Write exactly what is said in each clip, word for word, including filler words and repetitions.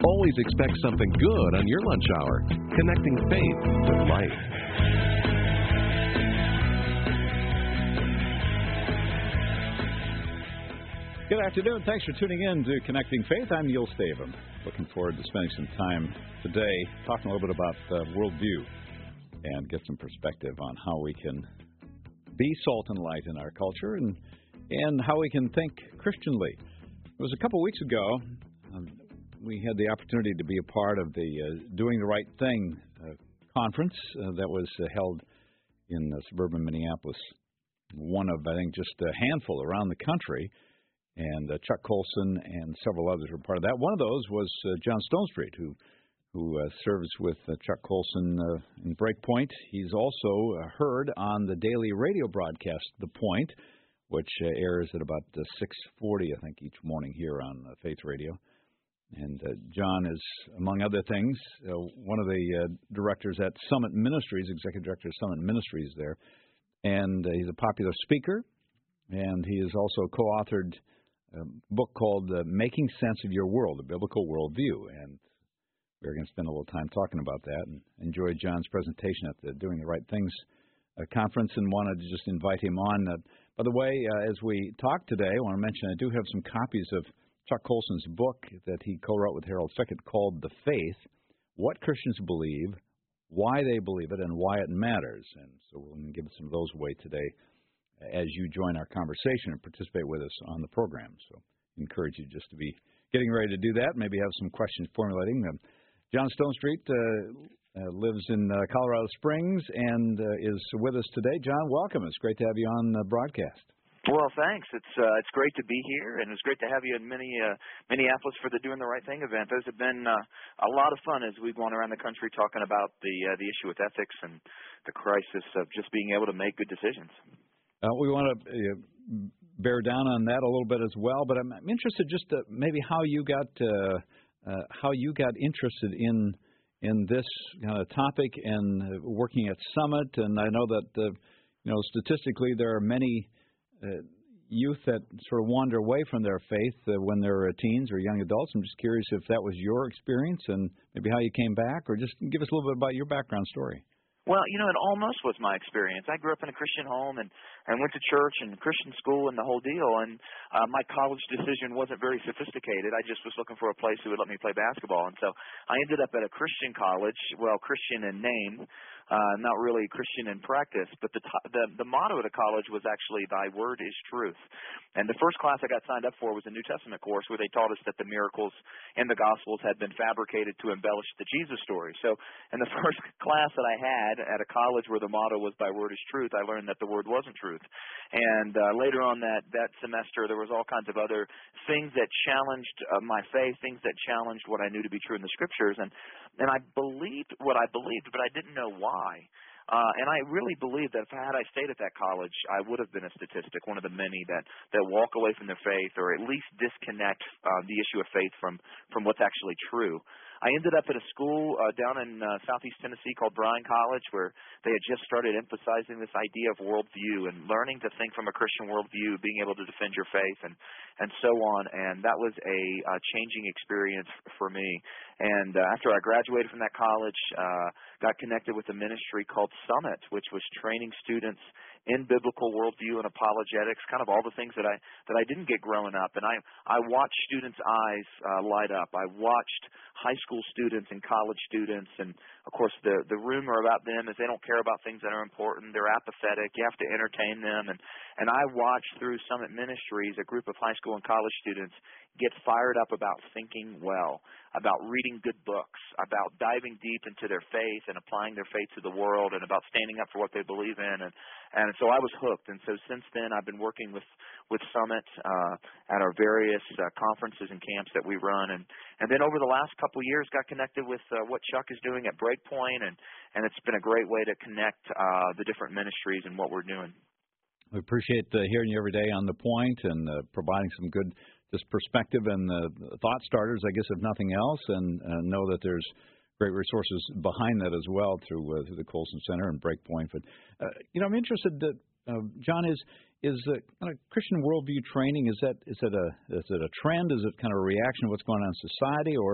Always expect something good on your lunch hour. Connecting faith with life. Good afternoon. Thanks for tuning in to Connecting Faith. I'm Neil Stavum. Looking forward to spending some time today talking a little bit about uh, worldview and get some perspective on how we can be salt and light in our culture and, and how we can think Christianly. It was a couple weeks ago. Um, we had the opportunity to be a part of the uh, Doing the Right Thing uh, conference uh, that was uh, held in uh, suburban Minneapolis. One of, I think, just a handful around the country. And uh, Chuck Colson and several others were part of that. One of those was uh, John Stonestreet, who who uh, serves with uh, Chuck Colson uh, in Breakpoint. He's also uh, heard on the daily radio broadcast, The Point, which uh, airs at about uh, six forty, I think, each morning here on uh, Faith Radio. And uh, John is, among other things, uh, one of the uh, directors at Summit Ministries, executive director of Summit Ministries there. And uh, he's a popular speaker, and he has also co-authored a book called uh, Making Sense of Your World, a Biblical Worldview. And we're going to spend a little time talking about that and enjoy John's presentation at the Doing the Right Things uh, conference, and wanted to just invite him on. Uh, by the way, uh, as we talk today, I want to mention I do have some copies of Chuck Colson's book that he co-wrote with Harold Fickett called The Faith, What Christians Believe, Why They Believe It, and Why It Matters. And so we're going to give some of those away today as you join our conversation and participate with us on the program. So I encourage you just to be getting ready to do that, maybe have some questions formulating. Um, John Stonestreet uh, uh, lives in uh, Colorado Springs and uh, is with us today. John, welcome. It's great to have you on the broadcast. Well, thanks. It's uh, it's great to be here, and it's great to have you in Minne, uh, Minneapolis for the Doing the Right Thing event. Those have been uh, a lot of fun as we've gone around the country talking about the uh, the issue with ethics and the crisis of just being able to make good decisions. Uh, we want to uh, bear down on that a little bit as well, but I'm, I'm interested just to maybe how you got uh, uh, how you got interested in in this kind of topic and working at Summit. And I know that uh, you know statistically there are many uh, youth that sort of wander away from their faith uh, when they're uh, teens or young adults. I'm just curious if that was your experience and maybe how you came back, or just give us a little bit about your background story. Well, you know, it almost was my experience. I grew up in a Christian home and, and went to church and Christian school and the whole deal. And uh, my college decision wasn't very sophisticated. I just was looking for a place who would let me play basketball. And so I ended up at a Christian college, well, Christian in name, uh, not really Christian in practice. But the, t- the the motto of the college was actually, "Thy word is truth." And the first class I got signed up for was a New Testament course where they taught us that the miracles in the Gospels had been fabricated to embellish the Jesus story. So in the first class that I had at a college where the motto was "Thy word is truth," I learned that the word wasn't truth. And uh, later on that, that semester, there was all kinds of other things that challenged uh, my faith, things that challenged what I knew to be true in the Scriptures. And, and I believed what I believed, but I didn't know why. Uh, and I really believe that if I had I stayed at that college, I would have been a statistic, one of the many that, that walk away from their faith or at least disconnect uh, the issue of faith from, from what's actually true. I ended up at a school uh, down in uh, southeast Tennessee called Bryan College, where they had just started emphasizing this idea of worldview and learning to think from a Christian worldview, being able to defend your faith, and, and so on. And that was a uh, changing experience for me. And uh, after I graduated from that college, uh, got connected with a ministry called Summit, which was training students in biblical worldview and apologetics, kind of all the things that I that I didn't get growing up. And I I watched students' eyes uh, light up. I watched high school students and college students, and of course the the rumor about them is they don't care about things that are important. They're apathetic. You have to entertain them. And and I watched through Summit Ministries a group of high school and college students get fired up about thinking well, about reading good books, about diving deep into their faith and applying their faith to the world, and about standing up for what they believe in. And, and so I was hooked. And so since then, I've been working with, with Summit uh, at our various uh, conferences and camps that we run. And, and then over the last couple of years, got connected with uh, what Chuck is doing at Breakpoint, and, and it's been a great way to connect uh, the different ministries and what we're doing. We appreciate uh, hearing you every day on The Point and uh, providing some good just perspective and uh, thought starters, I guess, if nothing else, and uh, know that there's great resources behind that as well through uh, through the Colson Center and Breakpoint. But uh, you know, I'm interested that uh, John is is uh, kind of Christian worldview training. Is that is it a is it a trend? Is it kind of a reaction to what's going on in society, or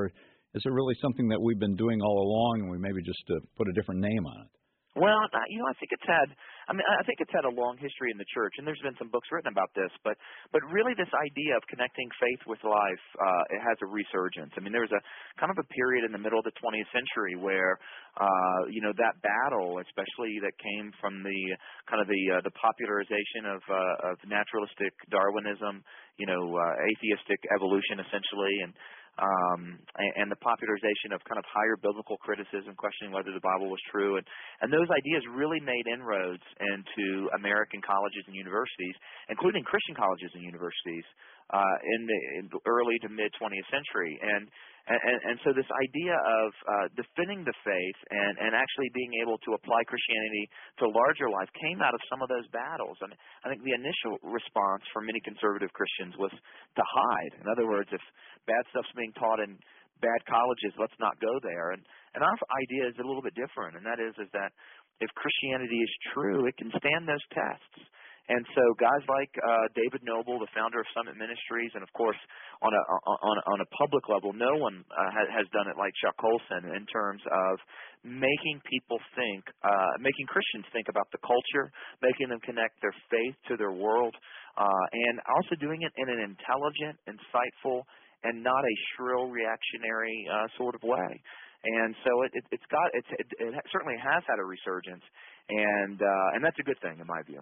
is it really something that we've been doing all along, and we maybe just uh, put a different name on it? Well, you know, I think it's had. I mean, I think it's had a long history in the church, and there's been some books written about this. But, but really, this idea of connecting faith with life, uh, it has a resurgence. I mean, there was a kind of a period in the middle of the twentieth century where, uh, you know, that battle, especially that came from the kind of the uh, the popularization of uh, of naturalistic Darwinism, you know, uh, atheistic evolution, essentially, and Um, and, and the popularization of kind of higher biblical criticism, questioning whether the Bible was true. And, and those ideas really made inroads into American colleges and universities, including Christian colleges and universities, uh, in the in the early to mid-twentieth century. And And, and so this idea of uh, defending the faith and, and actually being able to apply Christianity to larger life came out of some of those battles. I mean, I think the initial response for many conservative Christians was to hide. In other words, if bad stuff's being taught in bad colleges, let's not go there. And, and our idea is a little bit different, and that is, is that if Christianity is true, it can stand those tests. And so guys like uh, David Noble, the founder of Summit Ministries, and of course on a on a, on a public level, no one uh, has, has done it like Chuck Colson in terms of making people think, uh, making Christians think about the culture, making them connect their faith to their world, uh, and also doing it in an intelligent, insightful, and not a shrill, reactionary uh, sort of way. And so it, it, it's got it's, it, it certainly has had a resurgence, and uh, and that's a good thing in my view.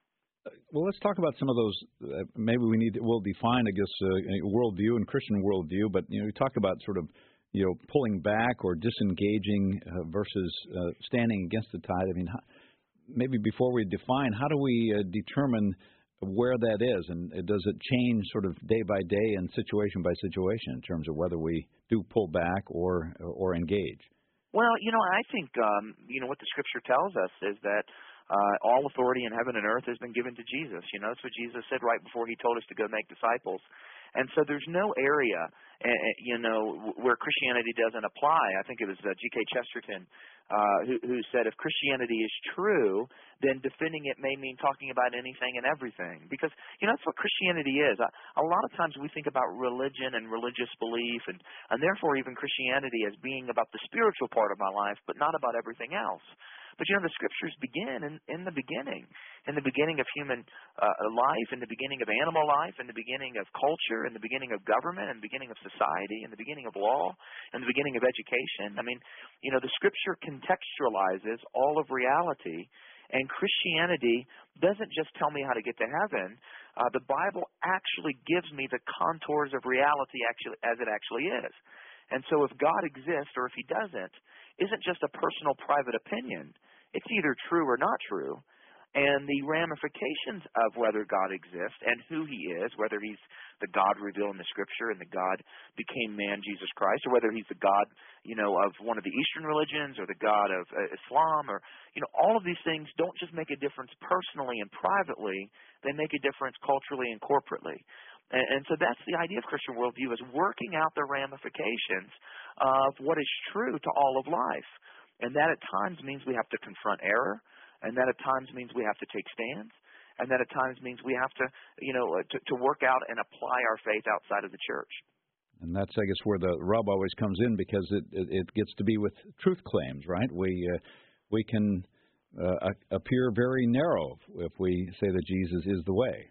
Well, let's talk about some of those. Uh, maybe we need to, we'll define, I guess, uh, worldview and Christian worldview. But you know, we talk about sort of you know pulling back or disengaging uh, versus uh, standing against the tide. I mean, how, maybe before we define, how do we uh, determine where that is, and does it change sort of day by day and situation by situation in terms of whether we do pull back or or engage? Well, you know, I think um, you know what the Scripture tells us is that. Uh, all authority in heaven and earth has been given to Jesus. You know, that's what Jesus said right before he told us to go make disciples. And so there's no area, uh, you know, where Christianity doesn't apply. I think it was uh, G K Chesterton uh, who, who said if Christianity is true, then defending it may mean talking about anything and everything. Because, you know, that's what Christianity is. A, a lot of times we think about religion and religious belief and, and therefore even Christianity as being about the spiritual part of my life, but not about everything else. But, you know, the Scriptures begin in, in the beginning, in the beginning of human uh, life, in the beginning of animal life, in the beginning of culture, in the beginning of government, in the beginning of society, in the beginning of law, in the beginning of education. I mean, you know, the Scripture contextualizes all of reality, and Christianity doesn't just tell me how to get to heaven. Uh, the Bible actually gives me the contours of reality actually as it actually is. And so if God exists or if he doesn't, isn't just a personal private opinion. It's either true or not true. And the ramifications of whether God exists and who he is, whether he's the God revealed in the Scripture and the God became man, Jesus Christ, or whether he's the God, you know, of one of the Eastern religions or the God of uh, Islam, or, you know, all of these things don't just make a difference personally and privately, they make a difference culturally and corporately. And, and so that's the idea of Christian worldview, is working out the ramifications of what is true to all of life. And that at times means we have to confront error, and that at times means we have to take stands, and that at times means we have to, you know, to, to work out and apply our faith outside of the church. And that's, I guess, where the rub always comes in, because it it, it gets to be with truth claims, right? We uh, we can uh, appear very narrow if we say that Jesus is the way.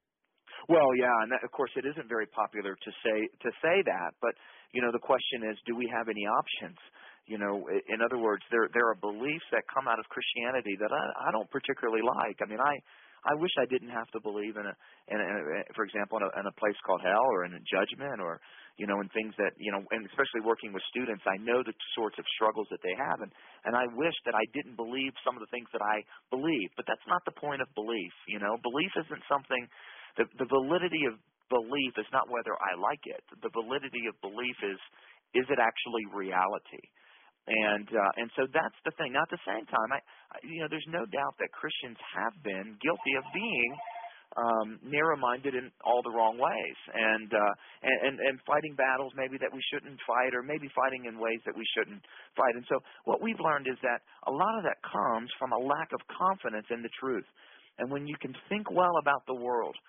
Well, yeah, and that, of course, it isn't very popular to say to say that, but you know, the question is, do we have any options? You know, in other words, there there are beliefs that come out of Christianity that I, I don't particularly like. I mean, I I wish I didn't have to believe in a, in a, for example, in a, in a place called hell, or in a judgment, or you know, in things that, you know, and especially working with students, I know the sorts of struggles that they have, and and I wish that I didn't believe some of the things that I believe. But that's not the point of belief. You know, belief isn't something. The the validity of belief is not whether I like it. The validity of belief is, is it actually reality? And uh, and so that's the thing. Now, at the same time, I, I you know, there's no doubt that Christians have been guilty of being um, narrow-minded in all the wrong ways, and, uh, and and and fighting battles maybe that we shouldn't fight, or maybe fighting in ways that we shouldn't fight. And so what we've learned is that a lot of that comes from a lack of confidence in the truth. And when you can think well about the world,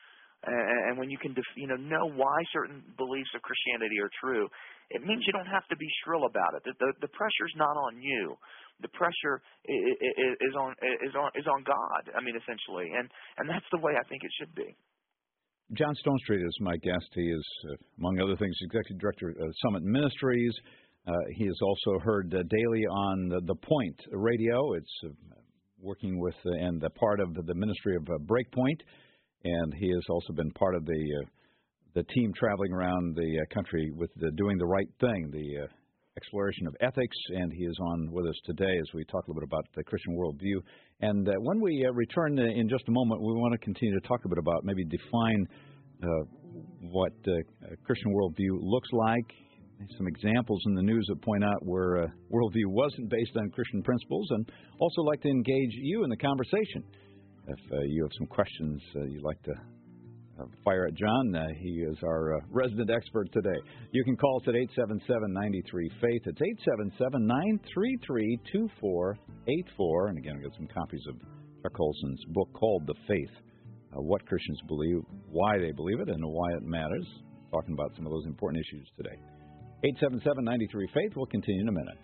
And, and when you can, def, you know, know why certain beliefs of Christianity are true, it means you don't have to be shrill about it. The, the, the pressure's not on you. The pressure is on is on is on God. I mean, essentially, and and that's the way I think it should be. John Stonestreet is my guest. He is, uh, among other things, executive director of Summit Ministries. Uh, he is also heard uh, daily on the, the Point Radio. It's uh, working with uh, and the part of the, the ministry of uh, Breakpoint, and he has also been part of the uh, the team traveling around the uh, country with the Doing the Right Thing, the uh, exploration of ethics, and he is on with us today as we talk a little bit about the Christian worldview. And uh, when we uh, return in just a moment, we want to continue to talk a bit about, maybe define uh, what uh, a Christian worldview looks like, some examples in the news that point out where uh, worldview wasn't based on Christian principles, and also like to engage you in the conversation. If uh, you have some questions uh, you'd like to Uh, fire at John. Uh, he is our uh, resident expert today. You can call us at eight seven seven, nine three, faith. It's eight seven seven, nine three three, two four eight four. And again, we've got some copies of Chuck Colson's book called The Faith, uh, What Christians Believe, Why They Believe It, and Why It Matters. Talking about some of those important issues today. eight seven seven, nine three, faith. We'll continue in a minute.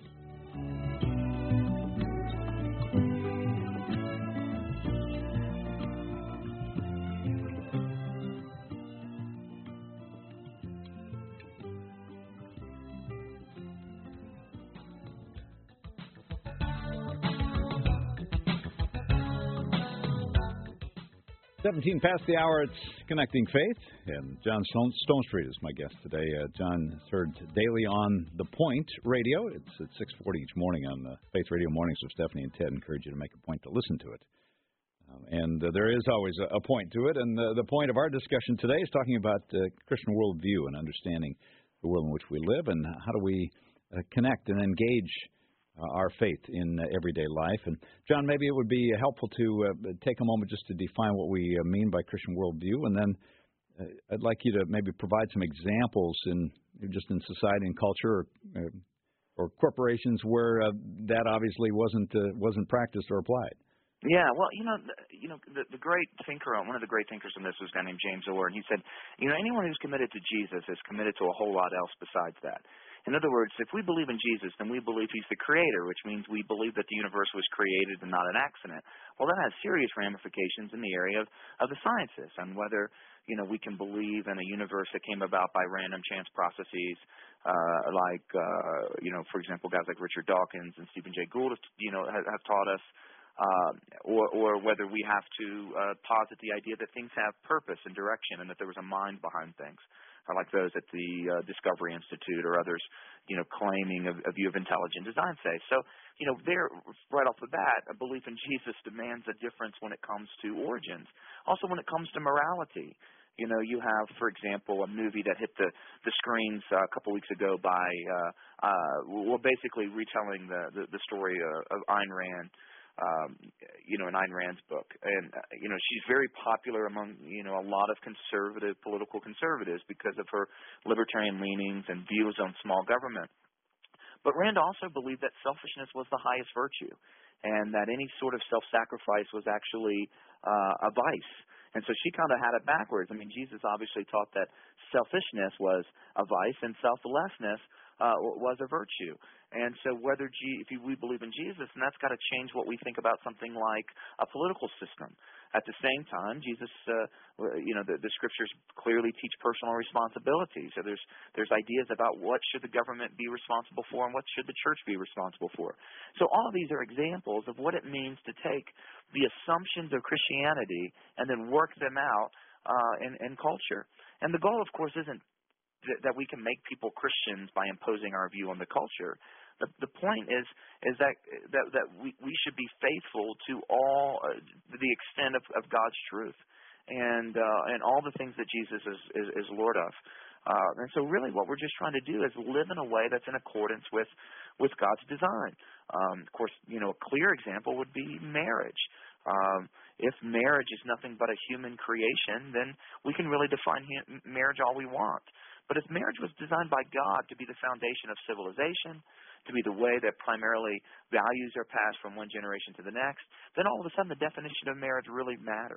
seventeen past the hour, it's Connecting Faith, and John Stone, Stonestreet is my guest today. Uh, John is heard daily on The Point Radio. It's at six forty each morning on the Faith Radio Mornings with Stephanie and Ted. I encourage you to make a point to listen to it. Um, and uh, there is always a, a point to it, and the, the point of our discussion today is talking about uh, Christian worldview and understanding the world in which we live, and how do we uh, connect and engage Uh, our faith in uh, everyday life. And John, maybe it would be helpful to uh, take a moment just to define what we uh, mean by Christian worldview, and then uh, I'd like you to maybe provide some examples in just in society and culture, or, uh, or corporations where uh, that obviously wasn't uh, wasn't practiced or applied. Yeah, well, you know, the, you know, the, the great thinker, one of the great thinkers in this was a guy named James Orr, and he said, you know, anyone who's committed to Jesus is committed to a whole lot else besides that. In other words, if we believe in Jesus, then we believe he's the creator, which means we believe that the universe was created and not an accident. Well, that has serious ramifications in the area of, of the sciences, and whether, you know, we can believe in a universe that came about by random chance processes, uh, like, uh, you know, for example, guys like Richard Dawkins and Stephen Jay Gould, you know, have, have taught us, uh, or, or whether we have to uh, posit the idea that things have purpose and direction and that there was a mind behind things, like those at the uh, Discovery Institute or others, you know, claiming a, a view of intelligent design, say. So, you know, there, right off the bat, a belief in Jesus demands a difference when it comes to origins. Also, when it comes to morality. You know, you have, for example, a movie that hit the, the screens uh, a couple weeks ago by, uh, uh, well, basically retelling the, the, the story of, of Ayn Rand, Um, you know, in Ayn Rand's book. And, uh, you know, she's very popular among, you know, a lot of conservative, political conservatives because of her libertarian leanings and views on small government. But Rand also believed that selfishness was the highest virtue, and that any sort of self-sacrifice was actually uh, a vice. And so she kind of had it backwards. I mean, Jesus obviously taught that selfishness was a vice and selflessness uh, was a virtue. And so whether G- if we believe in Jesus, and that's got to change what we think about something like a political system. At the same time, Jesus, uh, you know, the, the scriptures clearly teach personal responsibility. So there's there's ideas about what should the government be responsible for and what should the church be responsible for. So all of these are examples of what it means to take the assumptions of Christianity and then work them out uh, in, in culture. And the goal, of course, isn't th- that we can make people Christians by imposing our view on the culture. The, the point is is that that, that we, we should be faithful to all uh, the extent of, of God's truth and uh, and all the things that Jesus is, is, is Lord of. Uh, and so really what we're just trying to do is live in a way that's in accordance with, with God's design. Um, of course, you know, a clear example would be marriage. Um, if marriage is nothing but a human creation, then we can really define marriage all we want. But if marriage was designed by God to be the foundation of civilization, to be the way that primarily values are passed from one generation to the next, then all of a sudden the definition of marriage really matters.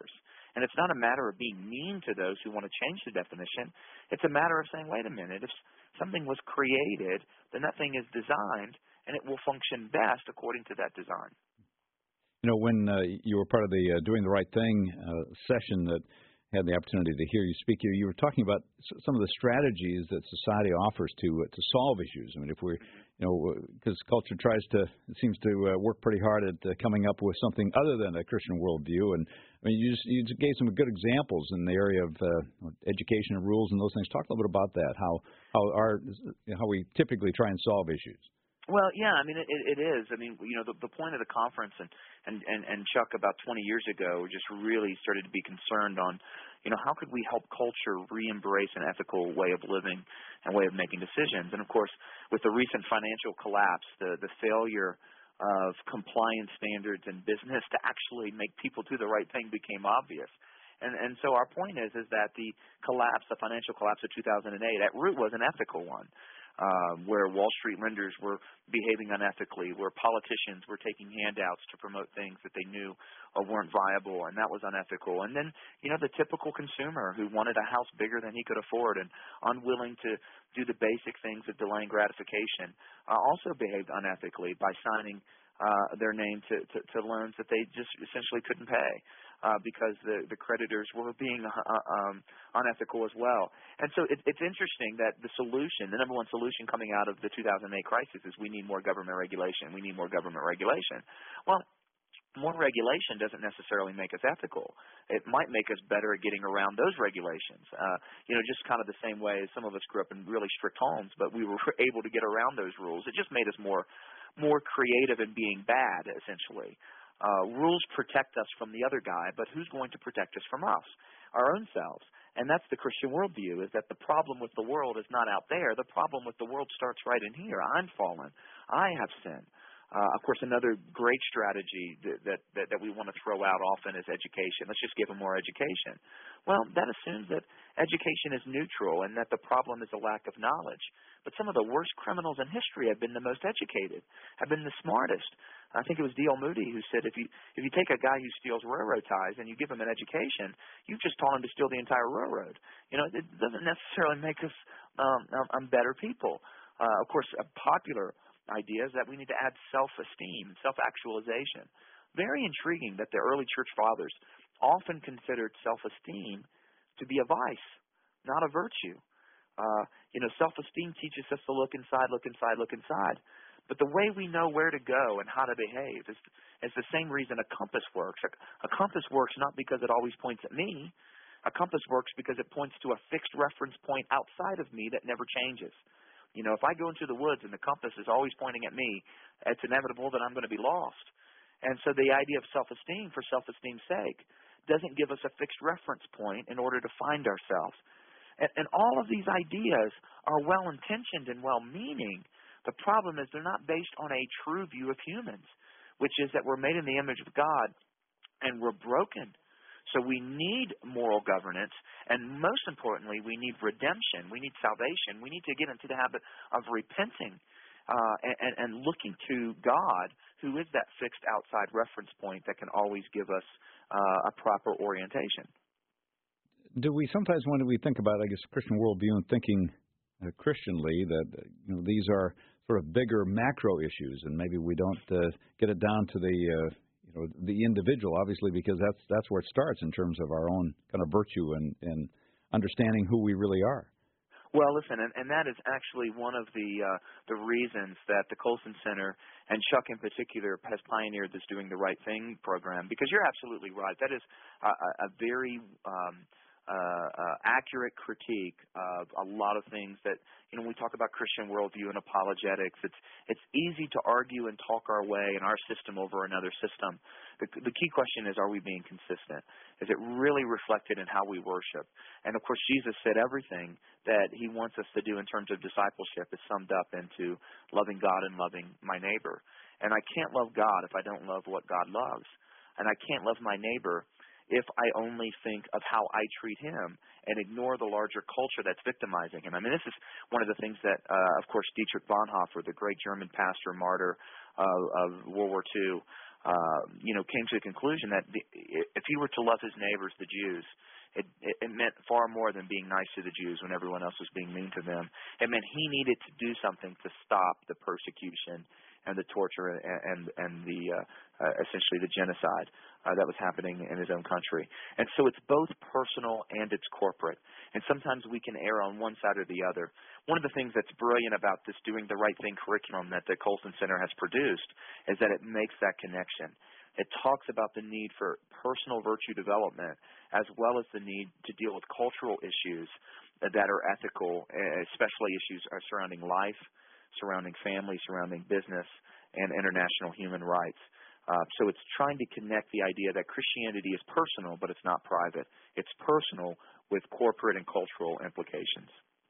And it's not a matter of being mean to those who want to change the definition. It's a matter of saying, wait a minute, if something was created, then that thing is designed, and it will function best according to that design. You know, when uh, you were part of the uh, Doing the Right Thing uh, session that had the opportunity to hear you speak here, you were talking about some of the strategies that society offers to uh, to solve issues. I mean, if we're, you know, because culture tries to, it seems to uh, work pretty hard at uh, coming up with something other than a Christian worldview. And I mean, you just, you just gave some good examples in the area of uh, education and rules and those things. Talk a little bit about that. How how our how we typically try and solve issues. Well, yeah, I mean, it, it is. I mean, you know, the, the point of the conference and, and, and, and Chuck about twenty years ago just really started to be concerned on, you know, how could we help culture re-embrace an ethical way of living and way of making decisions. And, of course, with the recent financial collapse, the, the failure of compliance standards in business to actually make people do the right thing became obvious. And, and so our point is, is that the collapse, the financial collapse of two thousand eight, at root was an ethical one. Um, where Wall Street lenders were behaving unethically, where politicians were taking handouts to promote things that they knew uh, weren't viable, and that was unethical. And then, you know, the typical consumer who wanted a house bigger than he could afford and unwilling to do the basic things of delaying gratification uh, also behaved unethically by signing uh, their name to, to, to loans that they just essentially couldn't pay. Uh, because the, the creditors were being uh, um, unethical as well. And so it, it's interesting that the solution, the number one solution coming out of the two thousand eight crisis is we need more government regulation. We need more government regulation. Well, more regulation doesn't necessarily make us ethical. It might make us better at getting around those regulations. Uh, you know, just kind of the same way as some of us grew up in really strict homes, but we were able to get around those rules. It just made us more, more creative in being bad, essentially. Uh, rules protect us from the other guy, but who's going to protect us from us? Our own selves. And that's the Christian worldview, is that the problem with the world is not out there. The problem with the world starts right in here. I'm fallen. I have sinned. Uh, of course, another great strategy that, that, that, that we want to throw out often is education. Let's just give them more education. Well, that assumes that education is neutral and that the problem is a lack of knowledge. But some of the worst criminals in history have been the most educated, have been the smartest. I think it was D L Moody who said if you if you take a guy who steals railroad ties and you give him an education, you've just taught him to steal the entire railroad. You know, it doesn't necessarily make us um, um, better people. Uh, of course, a popular idea is that we need to add self-esteem, self-actualization. Very intriguing that the early church fathers often considered self-esteem to be a vice, not a virtue. Uh, you know, self-esteem teaches us to look inside, look inside, look inside. But the way we know where to go and how to behave is, is the same reason a compass works. A, a compass works not because it always points at me. A compass works because it points to a fixed reference point outside of me that never changes. You know, if I go into the woods and the compass is always pointing at me, it's inevitable that I'm going to be lost. And so the idea of self-esteem for self-esteem's sake doesn't give us a fixed reference point in order to find ourselves. And, and all of these ideas are well-intentioned and well-meaning. The problem is they're not based on a true view of humans, which is that we're made in the image of God and we're broken. So we need moral governance, and most importantly, we need redemption. We need salvation. We need to get into the habit of repenting uh, and, and looking to God, who is that fixed outside reference point that can always give us uh, a proper orientation. Do we sometimes, when we think about, I guess, Christian worldview and thinking uh, Christianly, that you know these are sort of bigger macro issues, and maybe we don't uh, get it down to the uh, you know the individual, obviously, because that's that's where it starts in terms of our own kind of virtue and, and understanding who we really are. Well, listen, and, and that is actually one of the uh, the reasons that the Colson Center and Chuck in particular has pioneered this Doing the Right Thing program, because you're absolutely right. That is a, a very um, uh, uh, accurate critique of a lot of things that, you know, when we talk about Christian worldview and apologetics, it's it's easy to argue and talk our way in our system over another system. The, the key question is, are we being consistent? Is it really reflected in how we worship? And, of course, Jesus said everything that he wants us to do in terms of discipleship is summed up into loving God and loving my neighbor. And I can't love God if I don't love what God loves. And I can't love my neighbor if I only think of how I treat him and ignore the larger culture that's victimizing him. I mean, this is one of the things that, uh, of course, Dietrich Bonhoeffer, the great German pastor, martyr uh, of World War Two, uh, you know, came to the conclusion that the, if he were to love his neighbors, the Jews, it, it, it meant far more than being nice to the Jews when everyone else was being mean to them. It meant he needed to do something to stop the persecution and the torture and and, and the uh, uh, essentially the genocide uh, that was happening in his own country. And so it's both personal and it's corporate. And sometimes we can err on one side or the other. One of the things that's brilliant about this Doing the Right Thing curriculum that the Colson Center has produced is that it makes that connection. It talks about the need for personal virtue development as well as the need to deal with cultural issues that are ethical, especially issues surrounding life, surrounding family, surrounding business, and international human rights. Uh, so it's trying to connect the idea that Christianity is personal, but it's not private. It's personal with corporate and cultural implications.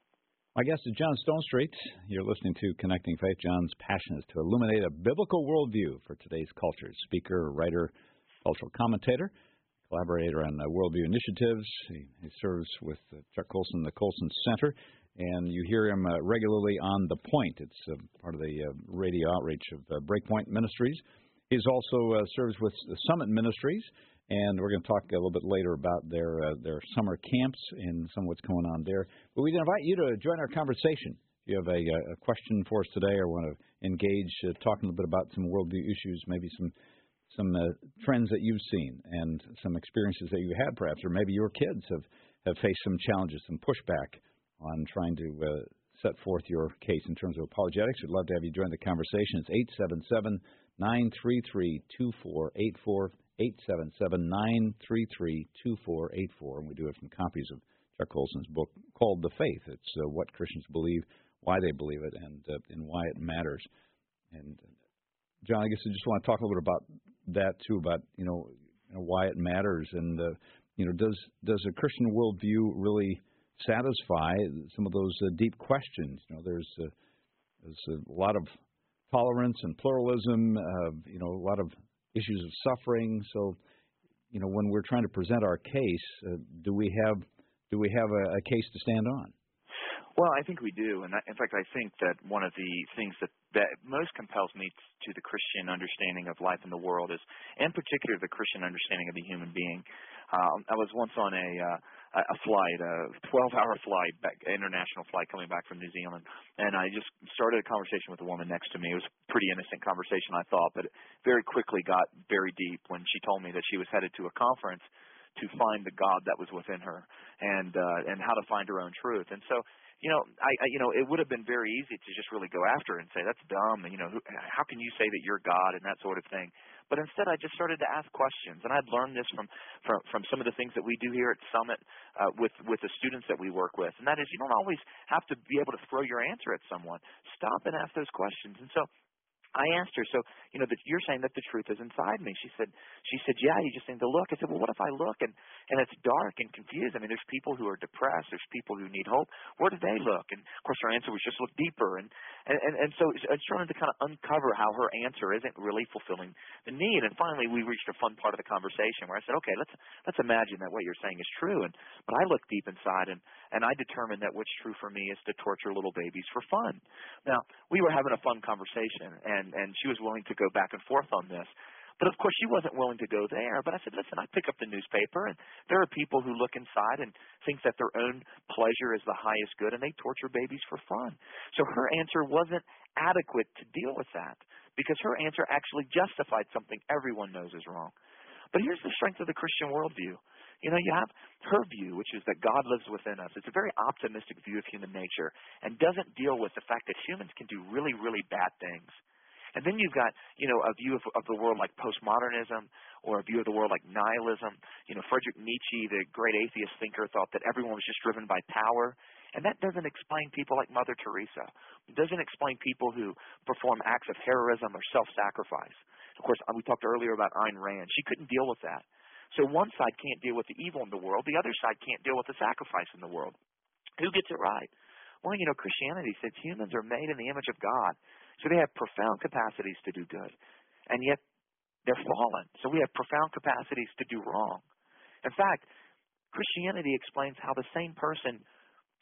My guest is John Stonestreet. You're listening to Connecting Faith. John's passion is to illuminate a biblical worldview for today's culture. Speaker, writer, cultural commentator, collaborator on uh, worldview initiatives. He, he serves with uh, Chuck Colson, the Colson Center, and you hear him uh, regularly on The Point. It's uh, part of the uh, radio outreach of uh, Breakpoint Ministries. He's also uh, serves with Summit Ministries, and we're going to talk a little bit later about their uh, their summer camps and some of what's going on there. But we'd invite you to join our conversation. If you have a, a question for us today or want to engage, uh, talking a little bit about some worldview issues, maybe some some uh, trends that you've seen and some experiences that you had perhaps, or maybe your kids have, have faced some challenges, some pushback on trying to uh, set forth your case in terms of apologetics. We'd love to have you join the conversation. It's eight seven seven, nine three three, two four eight four, eight seven seven, nine three three, two four eight four, and we do have some copies of Chuck Colson's book called The Faith. It's uh, what Christians believe, why they believe it, and uh, and why it matters. And uh, John, I guess I just want to talk a little bit about that too, about you know, you know why it matters, and uh, you know, does does a Christian worldview really satisfy some of those uh, deep questions? You know, there's uh, there's a lot of tolerance and pluralism, uh, you know, a lot of issues of suffering. So, you know, when we're trying to present our case, uh, do we have do we have a, a case to stand on? Well, I think we do. And I, in fact, I think that one of the things that, that most compels me to the Christian understanding of life in the world is, in particular, the Christian understanding of the human being. Um, I was once on a uh, a flight, a twelve-hour flight, back, international flight coming back from New Zealand, and I just started a conversation with a woman next to me. It was a pretty innocent conversation, I thought, but it very quickly got very deep when she told me that she was headed to a conference to find the God that was within her and uh, and how to find her own truth. And so, you know, I, I you know, it would have been very easy to just really go after her and say, that's dumb, and, you know, who, how can you say that you're God and that sort of thing. But instead, I just started to ask questions, and I'd learned this from, from, from some of the things that we do here at Summit uh, with, with the students that we work with, and that is you don't always have to be able to throw your answer at someone. Stop and ask those questions. And so I asked her, so, you know, that you're saying that the truth is inside me. She said, she said, yeah, you just need to look. I said, well, what if I look and, and it's dark and confused? I mean, there's people who are depressed. There's people who need hope. Where do they look? And, of course, her answer was just look deeper. And, and, and, and so I was trying to kind of uncover how her answer isn't really fulfilling the need. And finally, we reached a fun part of the conversation where I said, okay, let's let's imagine that what you're saying is true. And but I look deep inside, and, and I determined that what's true for me is to torture little babies for fun. Now, we were having a fun conversation, and And, and she was willing to go back and forth on this. But, of course, she wasn't willing to go there. But I said, listen, I pick up the newspaper, and there are people who look inside and think that their own pleasure is the highest good, and they torture babies for fun. So her answer wasn't adequate to deal with that because her answer actually justified something everyone knows is wrong. But here's the strength of the Christian worldview. You know, you have her view, which is that God lives within us. It's a very optimistic view of human nature and doesn't deal with the fact that humans can do really, really bad things. And then you've got, you know, a view of, of the world like postmodernism or a view of the world like nihilism. You know, Friedrich Nietzsche, the great atheist thinker, thought that everyone was just driven by power. And that doesn't explain people like Mother Teresa. It doesn't explain people who perform acts of heroism or self-sacrifice. Of course, we talked earlier about Ayn Rand. She couldn't deal with that. So one side can't deal with the evil in the world. The other side can't deal with the sacrifice in the world. Who gets it right? Well, you know, Christianity says humans are made in the image of God. So they have profound capacities to do good. And yet they're fallen. So we have profound capacities to do wrong. In fact, Christianity explains how the same person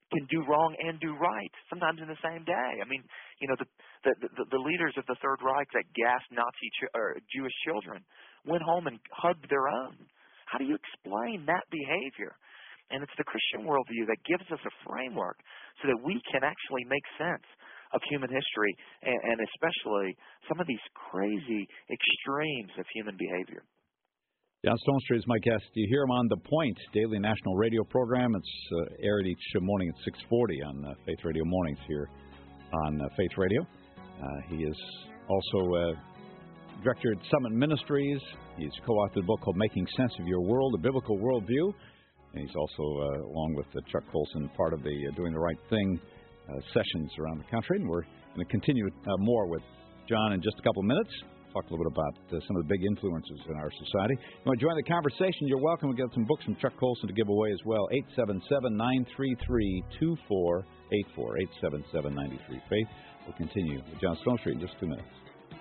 can do wrong and do right, sometimes in the same day. I mean, you know, the the, the, the leaders of the Third Reich that gassed Nazi ch- or Jewish children went home and hugged their own. How do you explain that behavior? And it's the Christian worldview that gives us a framework so that we can actually make sense of human history and, and especially some of these crazy extremes of human behavior. John Stonestreet is my guest. You hear him on The Point, daily national radio program. It's uh, aired each morning at six forty on uh, Faith Radio Mornings here on uh, Faith Radio. Uh, he is also uh, director at Summit Ministries. He's co-authored a book called Making Sense of Your World, A Biblical Worldview. And he's also, uh, along with uh, Chuck Colson, part of the uh, Doing the Right Thing uh, sessions around the country. And we're going to continue uh, more with John in just a couple of minutes. Talk a little bit about uh, some of the big influences in our society. You want to join the conversation, you're welcome. We've got some books from Chuck Colson to give away as well. eight seven seven, nine three three, two four eight four. eight seven seven, nine three faith. We'll continue with John Stonestreet in just two minutes.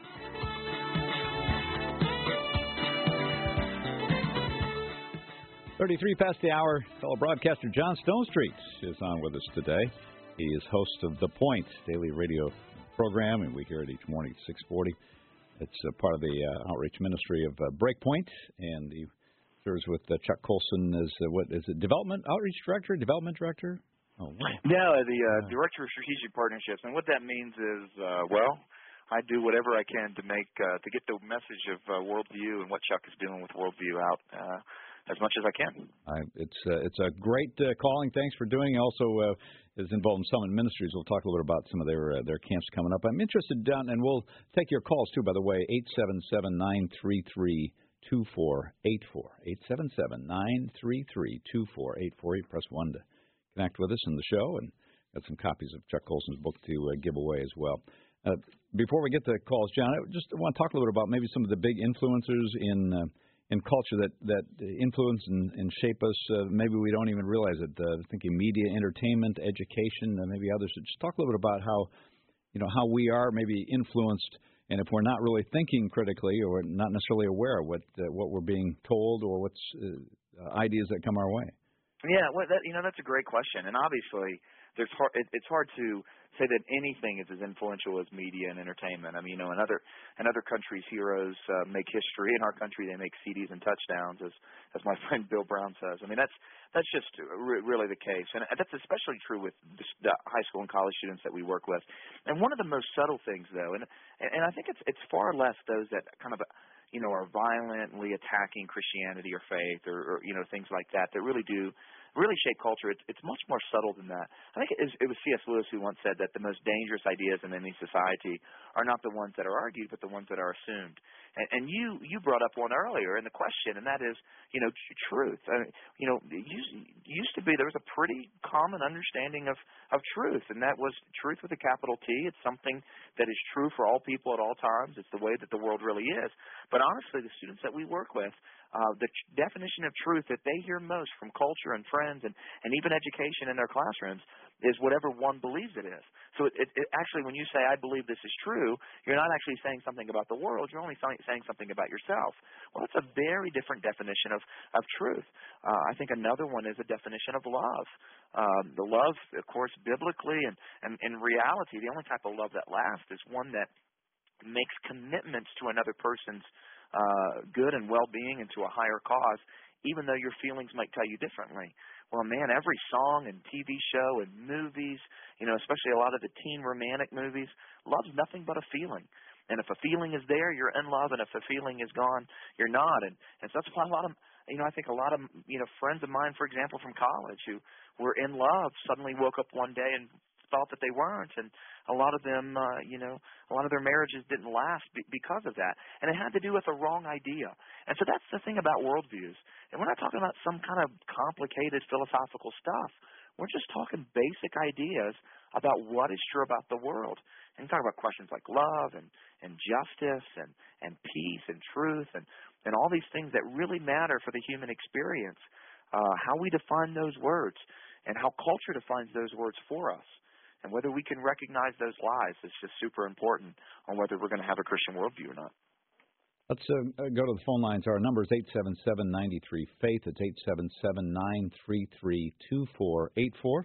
thirty-three past the hour. Fellow broadcaster John Stonestreet is on with us today. He is host of The Point, daily radio program, and we hear it each morning at six forty. It's a part of the uh, outreach ministry of uh, Breakpoint, and he serves with uh, Chuck Colson as, uh, what is it, Development Outreach Director, Development Director? Oh, wow. No, the uh, Director of Strategic Partnerships. And what that means is, uh, well, I do whatever I can to make, uh, to get the message of uh, Worldview and what Chuck is doing with Worldview out uh, as much as I can. Uh, it's uh, it's a great uh, calling. Thanks for doing it. Also uh, is involved in Summit Ministries. We'll talk a little bit about some of their uh, their camps coming up. I'm interested, Don, and we'll take your calls, too, by the way, eight seven seven, nine three three, two four eight four. eight seven seven, nine three three, two four eight four. You press one to connect with us in the show, and got some copies of Chuck Colson's book to uh, give away as well. Uh, before we get to calls, John, I just want to talk a little bit about maybe some of the big influencers in uh, in culture that, that influence and, and shape us. Uh, maybe we don't even realize it. Uh, thinking media, entertainment, education, and maybe others. Just talk a little bit about how, you know, how we are maybe influenced, and if we're not really thinking critically or not necessarily aware of what uh, what we're being told or what's uh, ideas that come our way. Yeah, well, that, you know, that's a great question, and obviously, there's hard, it, it's hard to say that anything is as influential as media and entertainment. I mean, you know, in other in other countries, heroes uh, make history. In our country, they make C Ds and touchdowns, as as my friend Bill Brown says. I mean, that's that's just re- really the case, and that's especially true with the, the high school and college students that we work with. And one of the most subtle things, though, and and I think it's it's far less those that kind of, you know, are violently attacking Christianity or faith or, or you know, things like that that really do really shape culture. It's, it's much more subtle than that. I think it, is, it was C S Lewis who once said that the most dangerous ideas in any society are not the ones that are argued, but the ones that are assumed. And, and you you brought up one earlier in the question, and that is, you know, tr- truth. I mean, you know, it used, it used to be there was a pretty common understanding of, of truth, and that was truth with a capital T. It's something that is true for all people at all times. It's the way that the world really is. But honestly, the students that we work with, Uh, the ch- definition of truth that they hear most from culture and friends and, and even education in their classrooms is whatever one believes it is. So it, it, it actually, when you say, I believe this is true, you're not actually saying something about the world. You're only saying something about yourself. Well, that's a very different definition of, of truth. Uh, I think another one is a definition of love. Um, the love, of course, biblically and, and in reality, the only type of love that lasts is one that makes commitments to another person's uh, good and well-being and to a higher cause, even though your feelings might tell you differently. Well, man, every song and T V show and movies, you know, especially a lot of the teen romantic movies, love's nothing but a feeling. And if a feeling is there, you're in love, and if a feeling is gone, you're not. And, and so that's why a lot of, you know, I think a lot of, you know, friends of mine, for example, from college who were in love suddenly woke up one day and thought that they weren't, and a lot of them, uh, you know, a lot of their marriages didn't last be- because of that, and it had to do with a wrong idea. And so that's the thing about worldviews, and we're not talking about some kind of complicated philosophical stuff. We're just talking basic ideas about what is true about the world, and we talk about questions like love and, and justice and, and peace and truth and, and all these things that really matter for the human experience, uh, how we define those words and how culture defines those words for us. And whether we can recognize those lies is just super important on whether we're going to have a Christian worldview or not. Let's uh, go to the phone lines. Our number is eight seven seven, nine three, faith. It's eight seven seven, nine three three, two four eight four.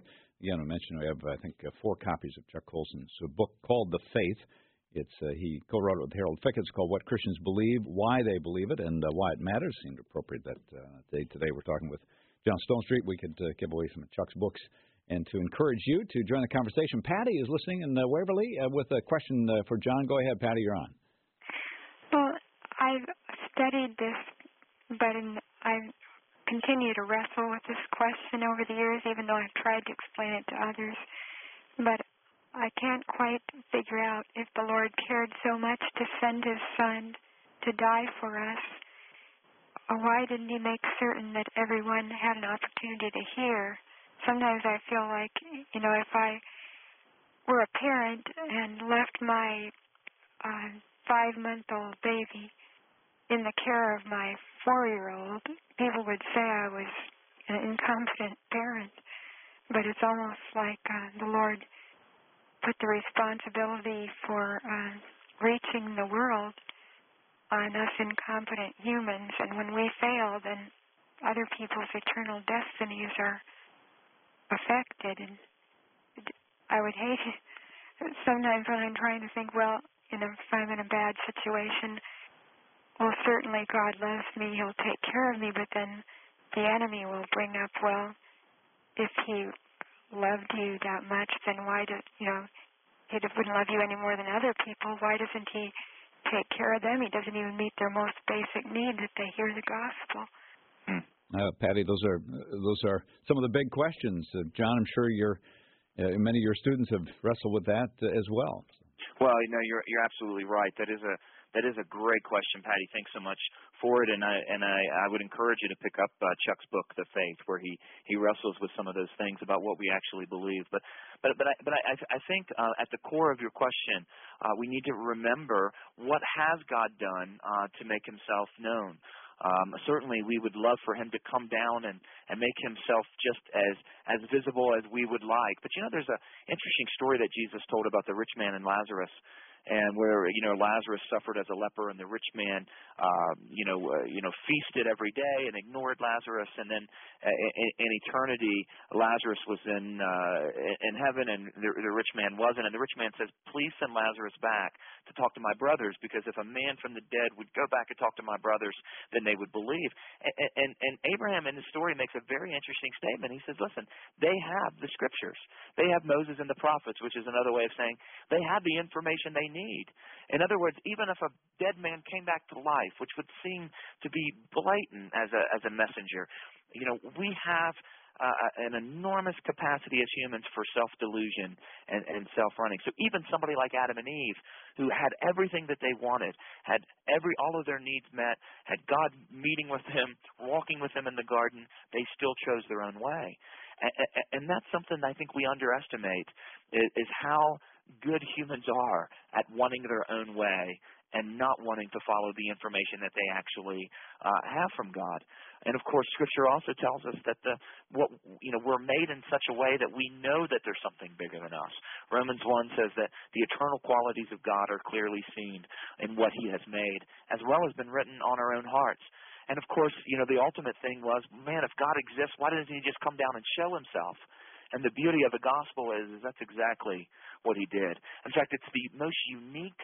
again, I mentioned we have, I think, uh, four copies of Chuck Colson's a book called The Faith. It's uh, he co-wrote it with Harold Fickett. It's called What Christians Believe, Why They Believe It, and uh, Why It Matters. Seemed appropriate that uh, day. Today we're talking with John Stonestreet. We could uh, give away some of Chuck's books. And to encourage you to join the conversation, Patty is listening in uh, Waverly uh, with a question uh, for John. Go ahead, Patty, you're on. Well, I've studied this, but in, I continue to wrestle with this question over the years, even though I've tried to explain it to others. But I can't quite figure out if the Lord cared so much to send His Son to die for us, or why didn't He make certain that everyone had an opportunity to hear? Sometimes I feel like, you know, if I were a parent and left my uh, five-month-old baby in the care of my four-year-old, people would say I was an incompetent parent. But it's almost like uh, the Lord put the responsibility for uh, reaching the world on us incompetent humans, and when we fail, then other people's eternal destinies are affected. And I would hate it sometimes when I'm trying to think, well, you know, if I'm in a bad situation, well, certainly God loves me, He'll take care of me, but then the enemy will bring up, well, if He loved you that much, then why do you know He wouldn't love you any more than other people? Why doesn't He take care of them? He doesn't even meet their most basic need, that they hear the gospel. Hmm. Uh, Patty, those are those are some of the big questions. Uh, John, I'm sure you're uh, many of your students have wrestled with that uh, as well. Well, you know, you're you're absolutely right. That is a That is a great question, Patty. Thanks so much for it, and I and I, I would encourage you to pick up uh, Chuck's book, The Faith, where he, he wrestles with some of those things about what we actually believe. But but but I but I, I think uh, at the core of your question, uh, we need to remember what has God done uh, to make Himself known. Um, certainly, we would love for Him to come down and, and make Himself just as as visible as we would like. But you know, there's an interesting story that Jesus told about the rich man and Lazarus. And where, you know, Lazarus suffered as a leper, and the rich man, uh, you know, uh, you know, feasted every day and ignored Lazarus. And then uh, in, in eternity, Lazarus was in uh, in heaven, and the, the rich man wasn't. And the rich man says, "Please send Lazarus back to talk to my brothers, because if a man from the dead would go back and talk to my brothers, then they would believe." And, and, and Abraham in the story makes a very interesting statement. He says, "Listen, they have the scriptures. They have Moses and the prophets," which is another way of saying they have the information they need. In other words, even if a dead man came back to life, which would seem to be blatant as a as a messenger, you know, we have uh, an enormous capacity as humans for self-delusion and, and self-running. So even somebody like Adam and Eve, who had everything that they wanted, had every all of their needs met, had God meeting with them, walking with them in the garden, they still chose their own way. And, and that's something I think we underestimate, is, is how good humans are at wanting their own way and not wanting to follow the information that they actually uh, have from God. And of course, Scripture also tells us that the what you know we're made in such a way that we know that there's something bigger than us. Romans one says that the eternal qualities of God are clearly seen in what He has made, as well as been written on our own hearts. And of course, you know, the ultimate thing was, man, if God exists, why doesn't He just come down and show Himself? And the beauty of the gospel is, is that's exactly what He did. In fact, it's the most unique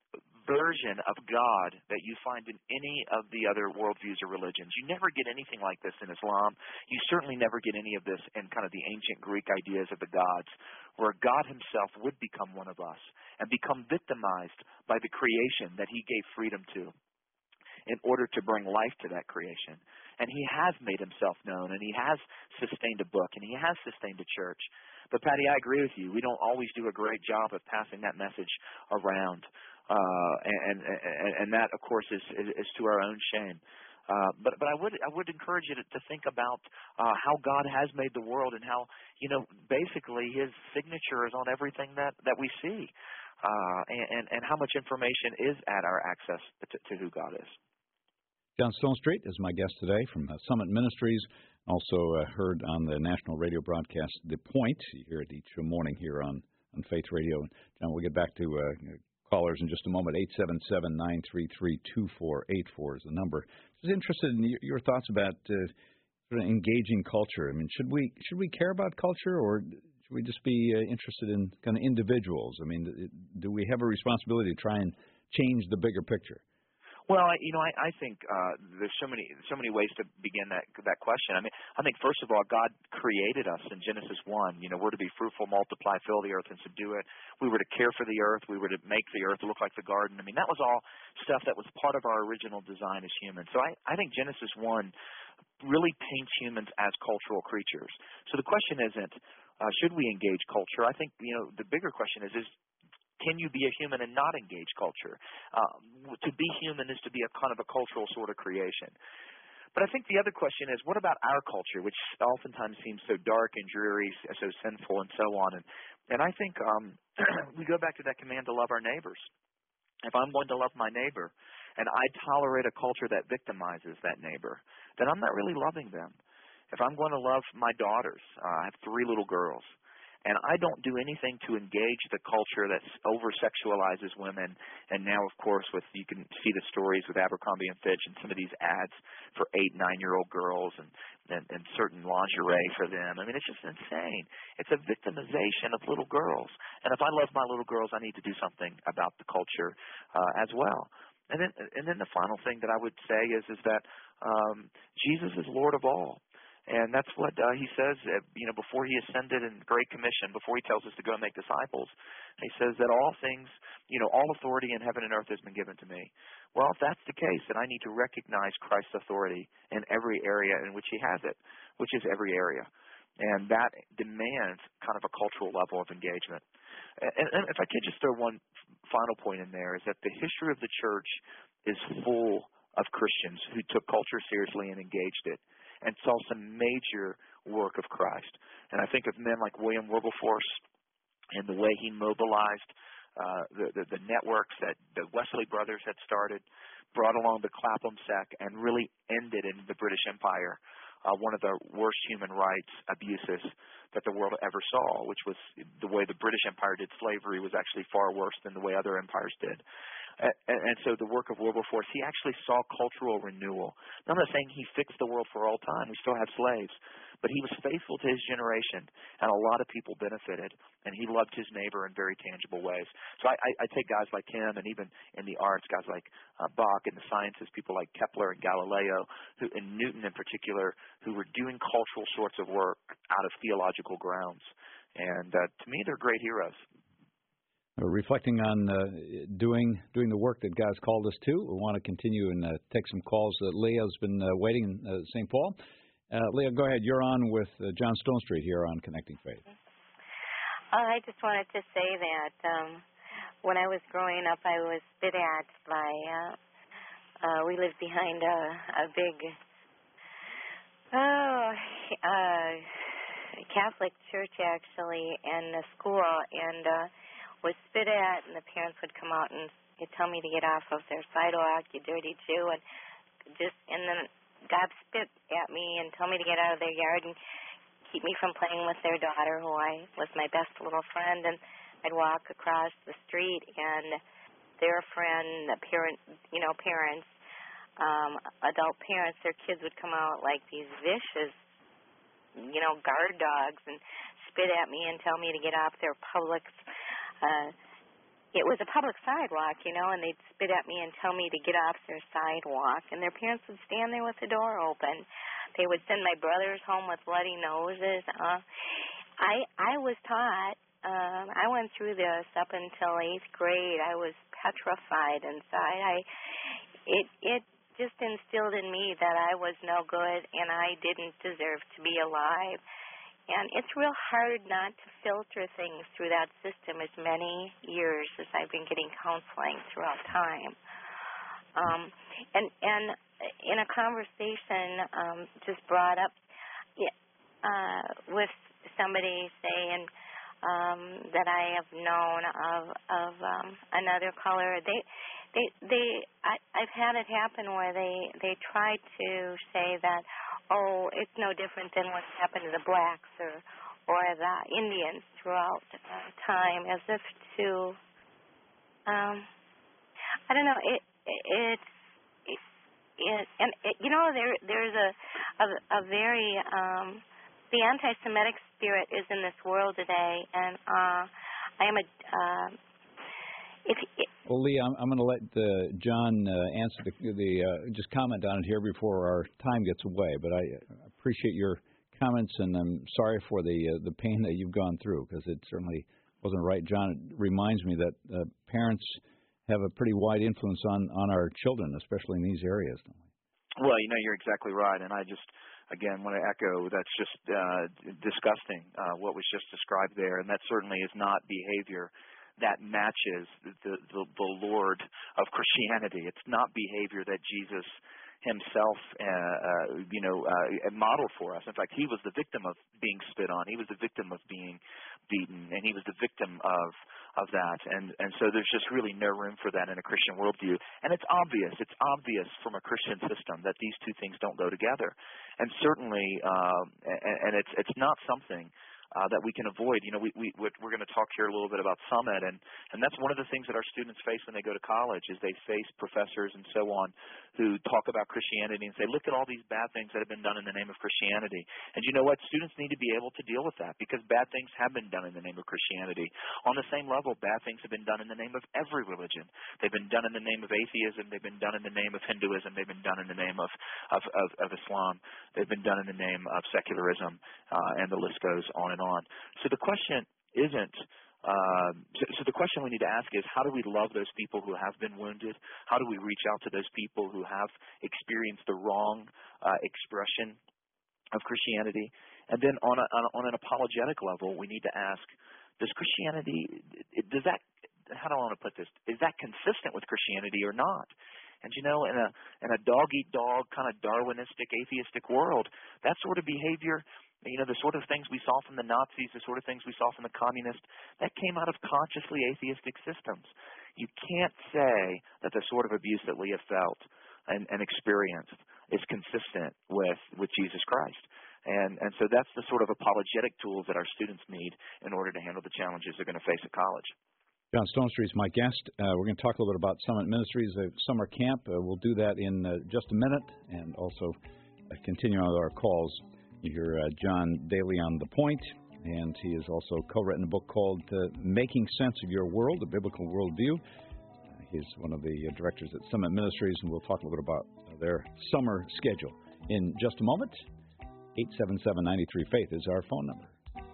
version of God that you find in any of the other worldviews or religions. You never get anything like this in Islam. You certainly never get any of this in kind of the ancient Greek ideas of the gods, where God Himself would become one of us and become victimized by the creation that He gave freedom to, in order to bring life to that creation. And He has made Himself known, and He has sustained a book, and He has sustained a church. But Patty, I agree with you. We don't always do a great job of passing that message around. Uh, and, and, and that, of course, is, is, is to our own shame. Uh, but but I would I would encourage you to, to think about uh, how God has made the world, and how, you know, basically His signature is on everything that, that we see, uh, and, and how much information is at our access to, to who God is. John Stonestreet is my guest today from uh, Summit Ministries, also uh, heard on the national radio broadcast The Point. You hear it each morning here on, on Faith Radio. John, we'll get back to uh, callers in just a moment. eight seven seven, nine three three, two four eight four is the number. I was interested in your, your thoughts about uh, sort of engaging culture. I mean, should we should we care about culture, or should we just be uh, interested in kind of individuals? I mean, do we have a responsibility to try and change the bigger picture? Well, I, you know, I, I think uh, there's so many so many ways to begin that that question. I mean, I think first of all, God created us in Genesis one. You know, we're to be fruitful, multiply, fill the earth, and subdue it. We were to care for the earth. We were to make the earth look like the garden. I mean, that was all stuff that was part of our original design as humans. So I, I think Genesis one really paints humans as cultural creatures. So the question isn't, uh, should we engage culture? I think, you know, the bigger question is, is can you be a human and not engage culture? Uh, to be human is to be a kind of a cultural sort of creation. But I think the other question is, what about our culture, which oftentimes seems so dark and dreary, so sinful, and so on? And, and I think um, we go back to that command to love our neighbors. If I'm going to love my neighbor and I tolerate a culture that victimizes that neighbor, then I'm not really loving them. If I'm going to love my daughters, uh, I have three little girls, and I don't do anything to engage the culture that over-sexualizes women. And now, of course, with you can see the stories with Abercrombie and Fitch and some of these ads for eight, nine-year-old girls and, and, and certain lingerie for them. I mean, it's just insane. It's a victimization of little girls. And if I love my little girls, I need to do something about the culture uh, as well. And then, and then the final thing that I would say is, is that um, Jesus is Lord of all. And that's what uh, he says, uh, you know, before he ascended in Great Commission, before he tells us to go and make disciples, he says that all things, you know, all authority in heaven and earth has been given to me. Well, if that's the case, then I need to recognize Christ's authority in every area in which he has it, which is every area. And that demands kind of a cultural level of engagement. And, and if I could just throw one final point in there, is that the history of the church is full of Christians who took culture seriously and engaged it, and saw some major work of Christ. And I think of men like William Wilberforce and the way he mobilized uh, the, the, the networks that the Wesley brothers had started, brought along the Clapham sect, and really ended in the British Empire uh, one of the worst human rights abuses that the world ever saw, which was the way the British Empire did slavery was actually far worse than the way other empires did. And, and so the work of Wilberforce, he actually saw cultural renewal. Now, I'm not saying he fixed the world for all time. We still have slaves. But he was faithful to his generation, and a lot of people benefited, and he loved his neighbor in very tangible ways. So I, I, I take guys like him, and even in the arts, guys like uh, Bach, and the sciences, people like Kepler and Galileo, who, and Newton in particular, who were doing cultural sorts of work out of theological grounds. And uh, to me, they're great heroes. Uh, reflecting on uh, doing doing the work that God's called us to, we want to continue and uh, take some calls. Uh, Leah's been uh, waiting in uh, Saint Paul. Uh, Leah, go ahead. You're on with uh, John Stonestreet here on Connecting Faith. Uh, I just wanted to say that um, when I was growing up, I was spit at by, uh, uh, we lived behind a, a big oh, uh, Catholic church, actually, and a school, and uh, was spit at, and the parents would come out and they'd tell me to get off of their sidewalk, you dirty Jew, and just, and then God spit at me and told me to get out of their yard and keep me from playing with their daughter, who I was my best little friend. And I'd walk across the street, and their friend, the parent, you know, parents, um, adult parents, their kids would come out like these vicious, you know, guard dogs and spit at me and tell me to get off their public. Uh, It was a public sidewalk, you know, and they'd spit at me and tell me to get off their sidewalk. And their parents would stand there with the door open. They would send my brothers home with bloody noses. Uh, I I was taught, um, I went through this up until eighth grade. I was petrified inside. I it it just instilled in me that I was no good and I didn't deserve to be alive. And it's real hard not to filter things through that system as many years as I've been getting counseling throughout time. Um, and, and in a conversation um, just brought up uh, with somebody saying um, that I have known of, of um, another color, they, they, they, I, I've had it happen where they, they try to say that, oh, it's no different than what's happened to the blacks or or the Indians throughout uh, time, as if to, um, I don't know, it, it it's, it, it, and it, you know, there there's a, a, a very, um, the anti-Semitic spirit is in this world today, and uh, I am a. Uh, if, if well, Lee, I'm, I'm going to let uh, John uh, answer the, the uh, just comment on it here before our time gets away. But I appreciate your comments, and I'm sorry for the uh, the pain that you've gone through, because it certainly wasn't right. John, it reminds me that uh, parents have a pretty wide influence on, on our children, especially in these areas. Well, you know, you're exactly right, and I just, again, want to echo that's just uh, disgusting, uh, what was just described there, and that certainly is not behavior that matches the, the, the Lord of Christianity. It's not behavior that Jesus himself, uh, uh, you know, uh, modeled for us. In fact, he was the victim of being spit on. He was the victim of being beaten, and he was the victim of of that. And and so there's just really no room for that in a Christian worldview. And it's obvious. It's obvious from a Christian system that these two things don't go together. And certainly, um, and, and it's it's not something Uh, that we can avoid. You know, we, we, we're going to talk here a little bit about Summit, and, and that's one of the things that our students face when they go to college is they face professors and so on who talk about Christianity and say, look at all these bad things that have been done in the name of Christianity. And you know what? Students need to be able to deal with that because bad things have been done in the name of Christianity. On the same level, bad things have been done in the name of every religion. They've been done in the name of atheism. They've been done in the name of Hinduism. They've been done in the name of, of, of, of Islam. They've been done in the name of secularism, uh, and the list goes on and on. So the question isn't, uh, so, so the question we need to ask is, how do we love those people who have been wounded? How do we reach out to those people who have experienced the wrong uh, expression of Christianity? And then on, a, on, a, on an apologetic level, we need to ask, does Christianity, does that, how do I want to put this, is that consistent with Christianity or not? And you know, in a in a dog-eat-dog kind of Darwinistic, atheistic world, that sort of behavior, you know, the sort of things we saw from the Nazis, the sort of things we saw from the communists, that came out of consciously atheistic systems. You can't say that the sort of abuse that we have felt and, and experienced is consistent with, with Jesus Christ. And, and so that's the sort of apologetic tools that our students need in order to handle the challenges they're going to face at college. John Stonestreet is my guest. Uh, we're going to talk a little bit about Summit Ministries, a summer camp. Uh, we'll do that in uh, just a minute, and also uh, continue on with our calls. You hear uh, John Daly on The Point, and he has also co-written a book called uh, Making Sense of Your World, A Biblical Worldview. Uh, he's one of the uh, directors at Summit Ministries, and we'll talk a little bit about uh, their summer schedule in just a moment. eight seven seven, nine three, faith is our phone number.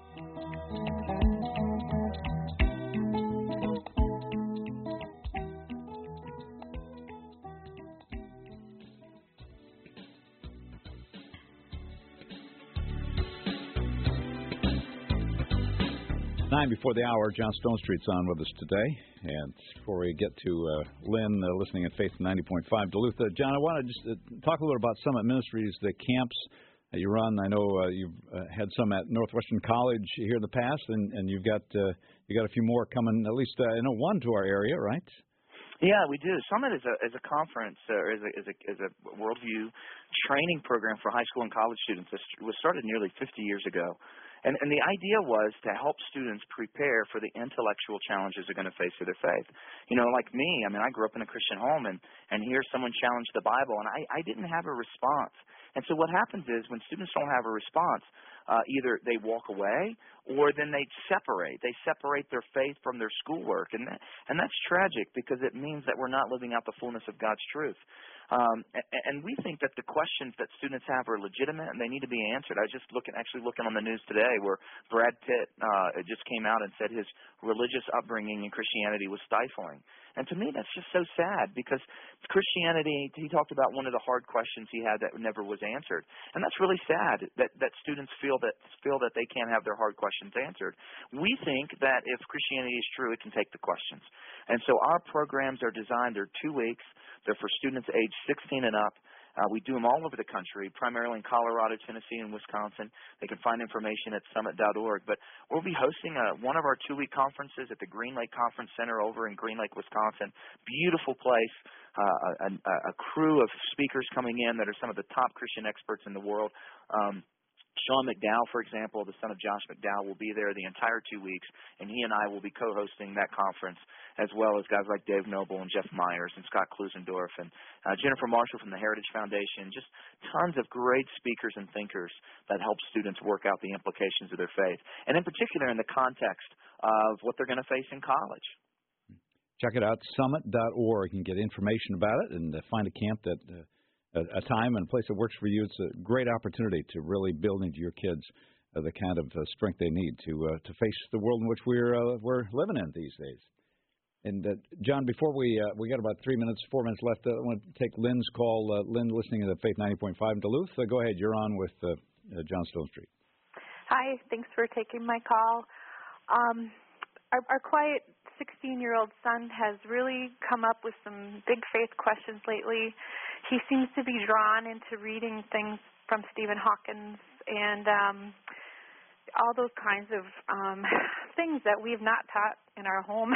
Nine before the hour, John Stonestreet's on with us today. And before we get to uh, Lynn, uh, listening at Faith ninety point five Duluth, uh, John, I want to just uh, talk a little about Summit Ministries, the camps that you run. I know uh, you've uh, had some at Northwestern College here in the past, and, and you've got uh, you got a few more coming. At least uh, I know one to our area, right? Yeah, we do. Summit is a is a conference or is a is a is a worldview training program for high school and college students. It was started nearly fifty years ago. And, and the idea was to help students prepare for the intellectual challenges they're going to face with their faith. You know, like me, I mean, I grew up in a Christian home, and, and here someone challenged the Bible, and I, I didn't have a response. And so what happens is when students don't have a response, uh, either they walk away or then they separate. They separate their faith from their schoolwork. And, that, and that's tragic because it means that we're not living out the fullness of God's truth. Um, and we think that the questions that students have are legitimate and they need to be answered. I was just looking, actually looking on the news today where Brad Pitt uh, just came out and said his religious upbringing in Christianity was stifling. And to me, that's just so sad because Christianity, he talked about one of the hard questions he had that never was answered. And that's really sad that, that students feel that feel that they can't have their hard questions answered. We think that if Christianity is true, it can take the questions. And so our programs are designed, they're two weeks. They're for students age sixteen and up. Uh, we do them all over the country, primarily in Colorado, Tennessee, and Wisconsin. They can find information at summit dot org. But we'll be hosting a, one of our two-week conferences at the Green Lake Conference Center over in Green Lake, Wisconsin. Beautiful place, uh, a, a, a crew of speakers coming in that are some of the top Christian experts in the world. Um, Sean McDowell, for example, the son of Josh McDowell, will be there the entire two weeks, and he and I will be co-hosting that conference, as well as guys like Dave Noble and Jeff Myers and Scott Klusendorf and uh, Jennifer Marshall from the Heritage Foundation, just tons of great speakers and thinkers that help students work out the implications of their faith, and in particular in the context of what they're going to face in college. Check it out, summit dot org. You can get information about it and uh, find a camp that uh, A, a time and a place that works for you. It's a great opportunity to really build into your kids uh, the kind of uh, strength they need to uh, to face the world in which we're uh, we're living in these days. And uh, John, before we uh, we got about three minutes, four minutes left. Uh, I want to take Lynn's call. Uh, Lynn, listening to the Faith ninety point five in Duluth. Uh, go ahead. You're on with uh, uh, John Stonestreet. Hi. Thanks for taking my call. Um, our, our quiet sixteen-year-old son has really come up with some big faith questions lately. He seems to be drawn into reading things from Stephen Hawkins and um, all those kinds of um, things that we've not taught in our home.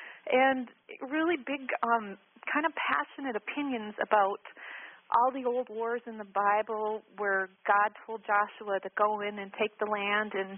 And really big, um, kind of passionate opinions about all the old wars in the Bible where God told Joshua to go in and take the land, and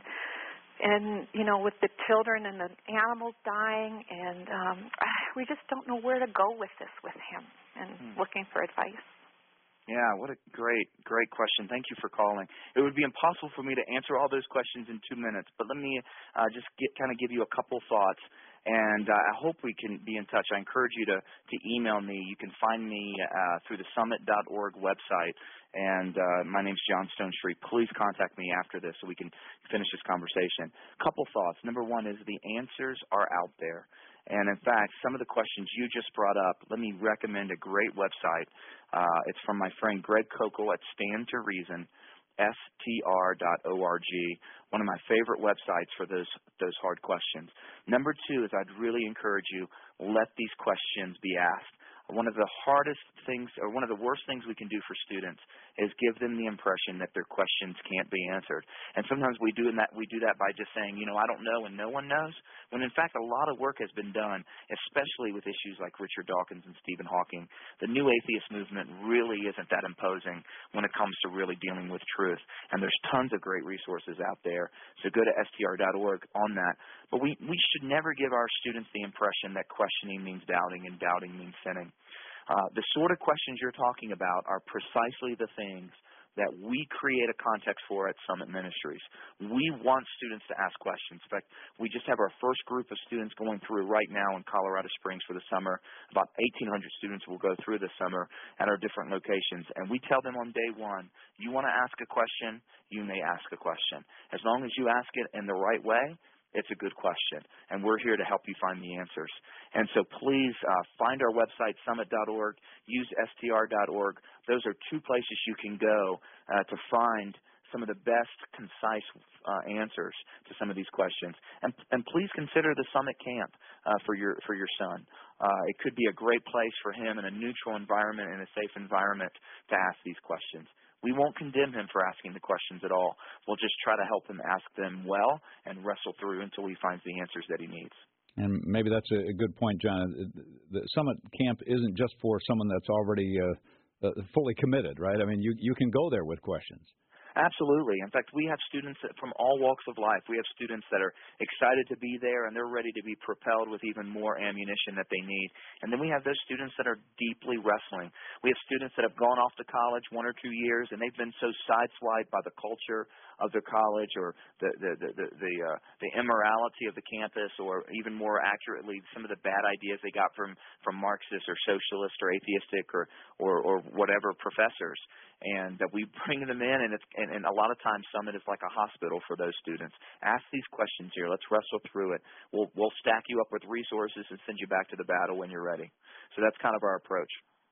and you know, with the children and the animals dying, and um, we just don't know where to go with this with him, and hmm. looking for advice. Yeah, what a great, great question. Thank you for calling. It would be impossible for me to answer all those questions in two minutes, but let me uh, just get, kind of give you a couple thoughts, and uh, I hope we can be in touch. I encourage you to, to email me. You can find me uh, through the summit dot org website, and uh, my name's John Stonestreet. Please contact me after this so we can finish this conversation. A couple thoughts. Number one is the answers are out there. And, in fact, some of the questions you just brought up, let me recommend a great website. Uh, it's from my friend Greg Kokel at Stand to Reason, S T R dot org, one of my favorite websites for those those hard questions. Number two is I'd really encourage you, let these questions be asked. One of the hardest things, or one of the worst things we can do for students is give them the impression that their questions can't be answered. And sometimes we do that we do that by just saying, you know, I don't know and no one knows, when in fact a lot of work has been done, especially with issues like Richard Dawkins and Stephen Hawking. The new atheist movement really isn't that imposing when it comes to really dealing with truth. And there's tons of great resources out there. So go to S T R dot org on that. But we, we should never give our students the impression that questioning means doubting and doubting means sinning. Uh, the sort of questions you're talking about are precisely the things that we create a context for at Summit Ministries. We want students to ask questions. In fact, we just have our first group of students going through right now in Colorado Springs for the summer. About eighteen hundred students will go through this summer at our different locations. And we tell them on day one, you want to ask a question, you may ask a question. As long as you ask it in the right way, it's a good question, and we're here to help you find the answers. And so please uh, find our website, summit dot org, use S T R dot org. Those are two places you can go uh, to find some of the best, concise uh, answers to some of these questions. And, and please consider the Summit Camp uh, for your for your son. Uh, it could be a great place for him in a neutral environment, in a safe environment, to ask these questions. We won't condemn him for asking the questions at all. We'll just try to help him ask them well and wrestle through until he finds the answers that he needs. And maybe that's a good point, John. The Summit Camp isn't just for someone that's already uh, fully committed, right? I mean, you, you can go there with questions. Absolutely. In fact, we have students from all walks of life. We have students that are excited to be there, and they're ready to be propelled with even more ammunition that they need. And then we have those students that are deeply wrestling. We have students that have gone off to college one or two years, and they've been so sideswiped by the culture of their college, or the the the the the, uh, the immorality of the campus, or even more accurately, some of the bad ideas they got from from Marxist or socialist or atheistic or or, or whatever professors. And that we bring them in, and, it's, and, and a lot of times Summit is like a hospital for those students. Ask these questions here. Let's wrestle through it. We'll, we'll stack you up with resources and send you back to the battle when you're ready. So that's kind of our approach.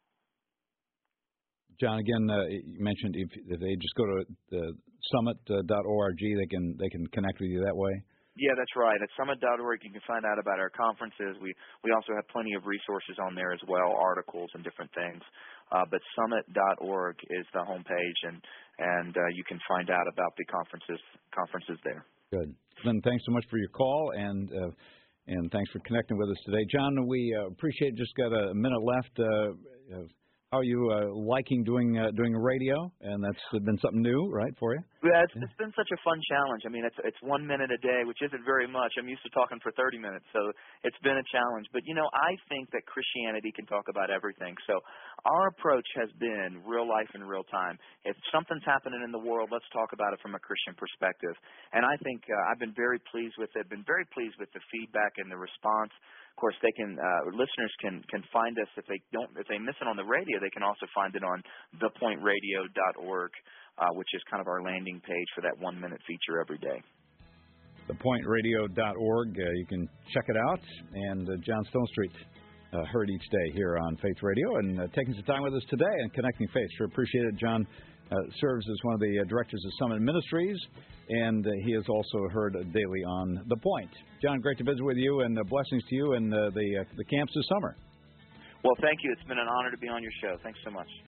John, again, uh, you mentioned if, if they just go to the summit dot org, they can they can connect with you that way. Yeah, that's right. At summit dot org, you can find out about our conferences. We we also have plenty of resources on there as well, articles and different things. Uh, but summit dot org is the homepage, and and uh, you can find out about the conferences conferences there. Good. Lynn, thanks so much for your call, and uh, and thanks for connecting with us today. John, we uh, appreciate it. Just got a minute left. Uh, Are you uh, liking doing uh, doing radio? And that's been something new, right, for you? Yeah, it's, it's been such a fun challenge. I mean, it's it's one minute a day, which isn't very much. I'm used to talking for thirty minutes, so it's been a challenge. But, you know, I think that Christianity can talk about everything. So our approach has been real life in real time. If something's happening in the world, let's talk about it from a Christian perspective. And I think uh, I've been very pleased with it, been very pleased with the feedback and the response. Of course, they can uh, listeners can can find us if they don't if they miss it on the radio. They can also find it on the point radio dot org, uh, which is kind of our landing page for that one minute feature every day. the point radio dot org. Uh, you can check it out. And uh, John Stonestreet, uh, heard each day here on Faith Radio, and uh, taking some time with us today and connecting faith. Sure appreciate it. John uh, serves as one of the uh, directors of Summit Ministries, and uh, he is also heard daily on The Point. John, great to visit with you, and uh, blessings to you and uh, the uh, the camps this summer. Well, thank you. It's been an honor to be on your show. Thanks so much.